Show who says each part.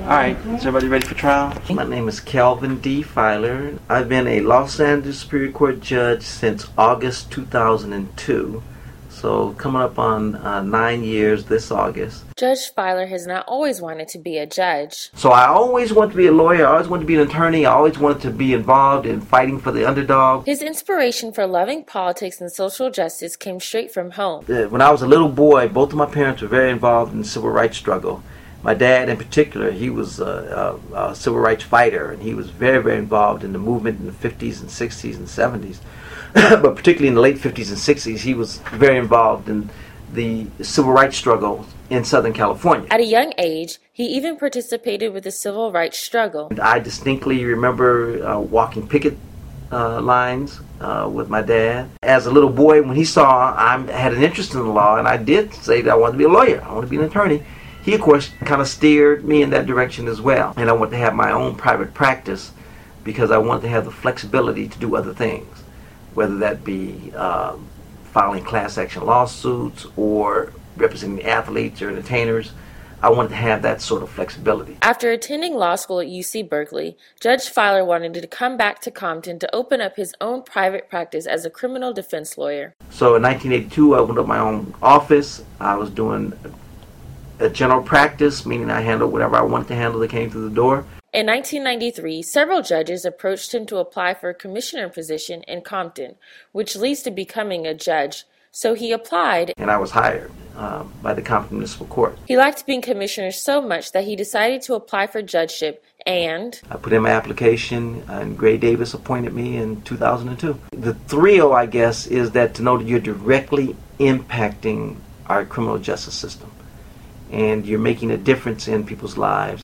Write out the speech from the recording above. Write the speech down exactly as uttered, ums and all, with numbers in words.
Speaker 1: Alright, is everybody ready for trial? My name is Kelvin D. Filer. I've been a Los Angeles Superior Court judge since August two thousand two. So coming up on uh, nine years this August.
Speaker 2: Judge Filer has not always wanted to be a judge.
Speaker 1: So I always wanted to be a lawyer, I always wanted to be an attorney, I always wanted to be involved in fighting for the underdog.
Speaker 2: His inspiration for loving politics and social justice came straight from home.
Speaker 1: When I was a little boy, both of my parents were very involved in the civil rights struggle. My dad in particular, he was a, a, a civil rights fighter, and he was very, very involved in the movement in the fifties and sixties and seventies. But particularly in the late fifties and sixties, he was very involved in the civil rights struggle in Southern California.
Speaker 2: At a young age, he even participated with the civil rights struggle.
Speaker 1: I distinctly remember uh, walking picket uh, lines uh, with my dad. As a little boy, when he saw I had an interest in the law, and I did say that I wanted to be a lawyer, I wanted to be an attorney, he, of course, kind of steered me in that direction as well. And I wanted to have my own private practice because I wanted to have the flexibility to do other things, whether that be um, filing class action lawsuits or representing athletes or entertainers. I wanted to have that sort of flexibility.
Speaker 2: After attending law school at U C Berkeley, Judge Filer wanted to come back to Compton to open up his own private practice as a criminal defense lawyer.
Speaker 1: So in nineteen eighty-two, I opened up my own office. I was doing a general practice, meaning I handled whatever I wanted to handle that came through the door.
Speaker 2: In nineteen ninety-three, several judges approached him to apply for a commissioner position in Compton, which leads to becoming a judge. So he applied,
Speaker 1: and I was hired uh, by the Compton Municipal Court.
Speaker 2: He liked being commissioner so much that he decided to apply for judgeship, and
Speaker 1: I put in my application, and Gray Davis appointed me in two thousand two. The thrill, I guess, is that to know that you're directly impacting our criminal justice system, and you're making a difference in people's lives.